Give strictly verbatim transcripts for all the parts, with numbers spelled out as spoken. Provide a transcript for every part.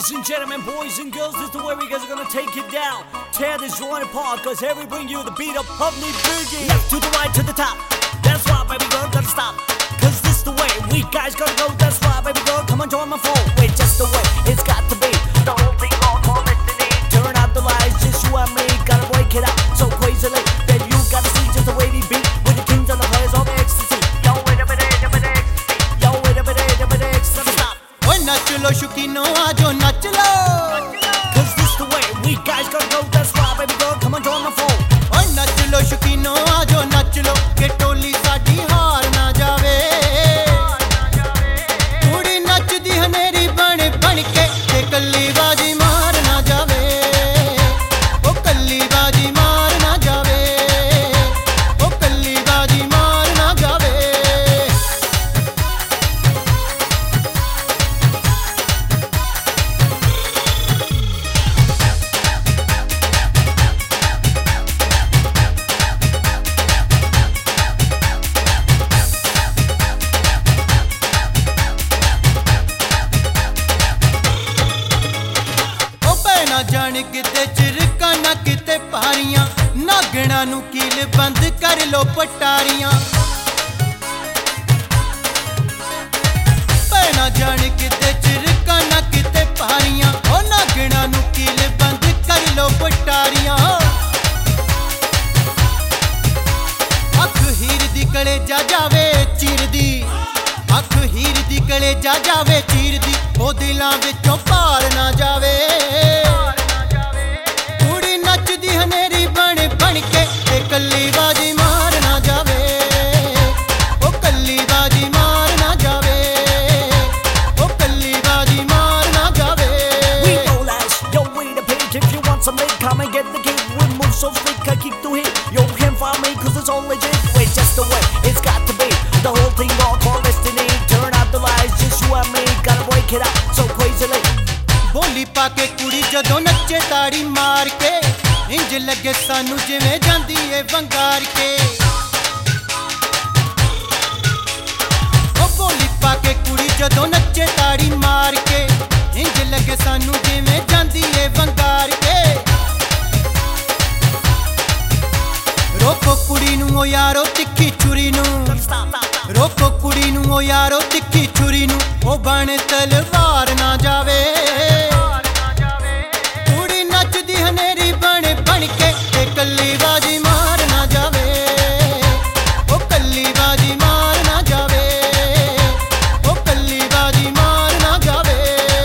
Ladies and gentlemen, boys and girls, this is the way we guys are gonna take it down. Tear this joint apart, cause here we bring you the beat of Pubney Boogie. Left to the right to the top, that's why baby girl gotta stop. Cause this the way we guys gotta go, that's why baby girl come and join my phone. Wait, just the way it's got to be. The whole thing all call destiny. Turn out the lights, just you and me, gotta break it out so crazily. Then you gotta see just the way we beat with the kings and the players of ecstasy. Yo, wait a minute, a minute, ecstasy. Yo, wait a minute, a minute, ecstasy. Stop. Oh, nach lo shukino, aajo nach lo. Cause this the way we guys gotta go, that's why baby girl come and join my phone. Oh, nach lo shukino, aajo nach lo. Ke toli saadi haar na jaave. Kudi nachdi haneri ban ban ke, te kalli baaji maar na jaave. Oh, kalli baaji maar na jaave. Oh, kalli baaji maar na jaave. ना जान किते चिरका ना किते पारियां नागणा नू कील बंद कर लो पटारियां पे ना जान किते चिरका ना किते पारियां ओ नागणा नू कील बंद कर लो पटारियां अख हीर दी कले जा जावे चीर दी अख हीर दी कले जा जावे चीर दी ओ दिलां विचों पार ना जावे हनेरी बन बन के ते कल्ली बाजी मार ना जावे ओ कल्ली बाजी मार ना जावे ओ कल्ली बाजी मार ना जावे We roll ass, yo we the page. If you want some late, come and get the gig. We move so slick, I kick to hit. Yo can't find me cause it's all legit. Wait, just the way it's got to be. The whole thing all called destiny. Turn out the lights, just you and me, gotta break it out so crazily. बोली पाके कुड़ी जदों नच्चे ताड़ी मार के इंज लगे सानू जिवें जांदी ए वंगार के ओ बोली पाके कुड़ी जदों नच्चे ताड़ी मार के इंज लगे सानू जिवें जांदी ए वंगार के रोको कुड़ी नू ओ यारो तिखी छुरी नू रोको कुड़ी नू ओ यारो तिखी छुरी नू ओ बन तलवार ना जावे हनेरी बन बन के ते कल्ली बाजी मार ना जावे ओ कल्ली बाजी मार ना जावे ओ कल्ली बाजी मार ना जावे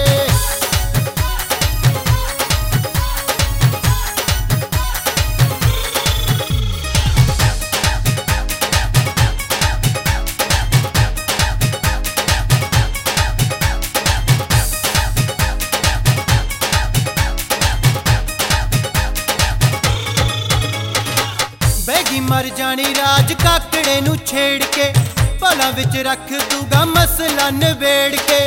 बैगी मर जानी राज काकड़े नू छेड़ के भला विच रख दूगा मसला नवेड़ के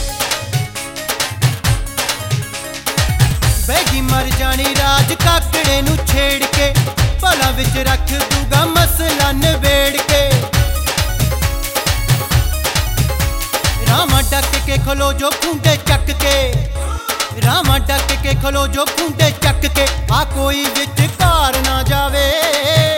बैगी मर जानी राज काकड़े नू छेड़ के भला विच रख दूगा मसला नवेड़ के रामा डक के खलो जो खूंटे चक के रामा डक के खलो जो खूंटे चक के आ कोई विच कार ना जावे।